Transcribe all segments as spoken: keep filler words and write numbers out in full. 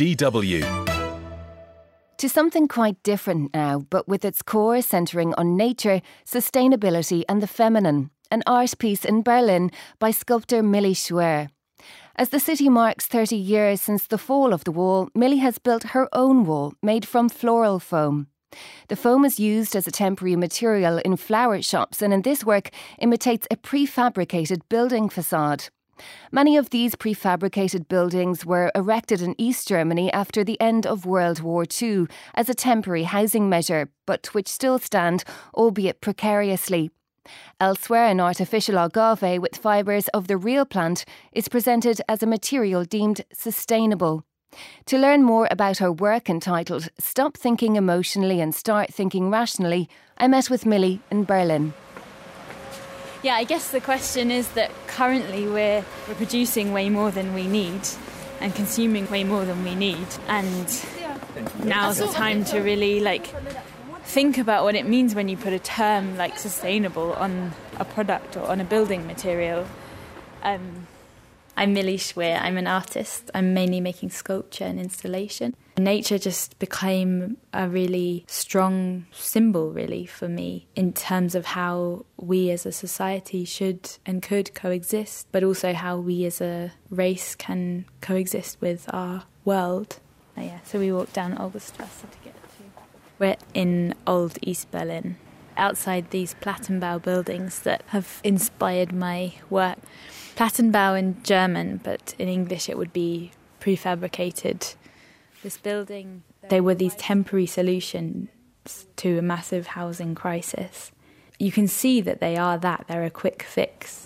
D W. To something quite different now, but with its core centring on nature, sustainability and the feminine. An art piece in Berlin by sculptor Millie Schwer. As the city marks thirty years since the fall of the wall, Millie has built her own wall made from floral foam. The foam is used as a temporary material in flower shops and in this work imitates a prefabricated building facade. Many of these prefabricated buildings were erected in East Germany after the end of World War Two as a temporary housing measure, but which still stand, albeit precariously. Elsewhere, an artificial agave with fibres of the real plant is presented as a material deemed sustainable. To learn more about her work entitled Stop Thinking Emotionally and Start Thinking Rationally, I met with Millie in Berlin. Yeah, I guess the question is that currently we're, we're producing way more than we need and consuming way more than we need. And now's the time to really like think about what it means when you put a term like sustainable on a product or on a building material. Um, I'm Millie Schwer. I'm an artist. I'm mainly making sculpture and installation. Nature just became a really strong symbol, really, for me in terms of how we as a society should and could coexist, but also how we as a race can coexist with our world. Oh, yeah, so we walked down Auguststrasse to get to... We're in Old East Berlin, outside these Plattenbau buildings that have inspired my work. Plattenbau in German, but in English it would be prefabricated. This building, they were these temporary solutions to a massive housing crisis. You can see that they are that, they're a quick fix.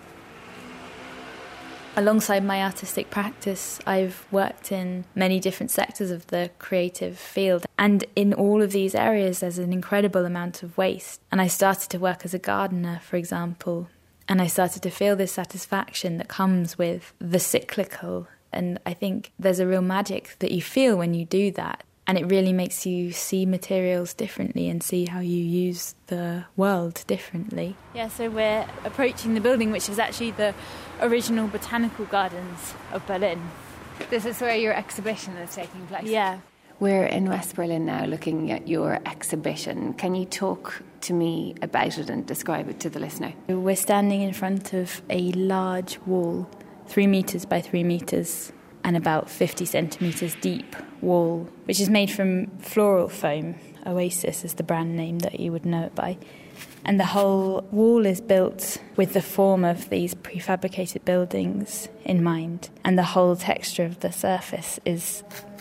Alongside my artistic practice, I've worked in many different sectors of the creative field. And in all of these areas, there's an incredible amount of waste. And I started to work as a gardener, for example, and I started to feel this satisfaction that comes with the cyclical. And I think there's a real magic that you feel when you do that. And it really makes you see materials differently and see how you use the world differently. Yeah, so we're approaching the building, which is actually the original botanical gardens of Berlin. This is where your exhibition is taking place? Yeah. We're in West Berlin now looking at your exhibition. Can you talk to me about it and describe it to the listener? We're standing in front of a large wall, three metres by three metres, and about fifty centimetres deep wall, which is made from floral foam. Oasis is the brand name that you would know it by. And the whole wall is built with the form of these prefabricated buildings in mind. And the whole texture of the surface is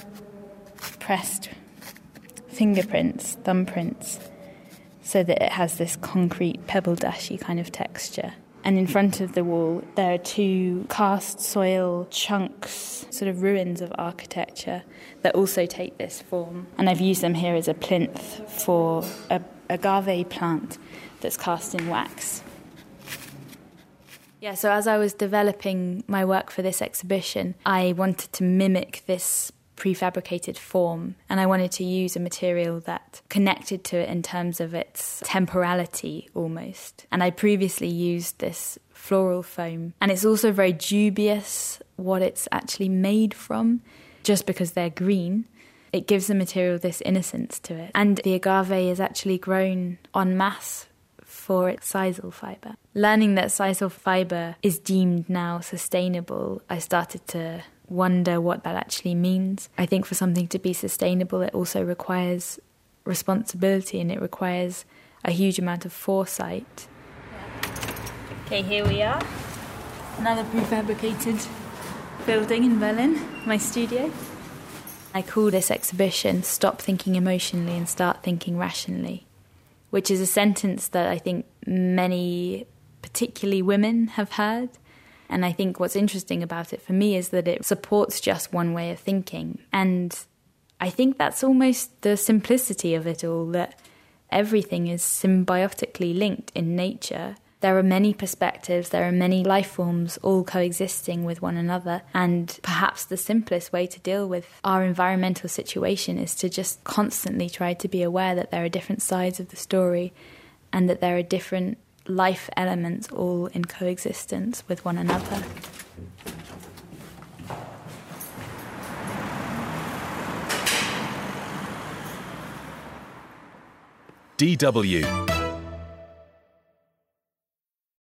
pressed fingerprints, thumbprints, so that it has this concrete pebble dashy kind of texture. And in front of the wall, there are two cast soil chunks, sort of ruins of architecture, that also take this form. And I've used them here as a plinth for a agave plant that's cast in wax. Yeah, so as I was developing my work for this exhibition, I wanted to mimic this prefabricated form, and I wanted to use a material that connected to it in terms of its temporality almost. And I previously used this floral foam, and it's also very dubious what it's actually made from, just because they're green. It gives the material this innocence to it. And the agave is actually grown en masse for its sisal fibre. Learning that sisal fibre is deemed now sustainable, I started to wonder what that actually means. I think for something to be sustainable, it also requires responsibility and it requires a huge amount of foresight. Okay, here we are. Another prefabricated building in Berlin, my studio. I call this exhibition Stop Thinking Emotionally and Start Thinking Rationally, which is a sentence that I think many, particularly women, have heard. And I think what's interesting about it for me is that it supports just one way of thinking. And I think that's almost the simplicity of it all, that everything is symbiotically linked in nature. There are many perspectives, there are many life forms all coexisting with one another. And perhaps the simplest way to deal with our environmental situation is to just constantly try to be aware that there are different sides of the story and that there are different life elements all in coexistence with one another. D W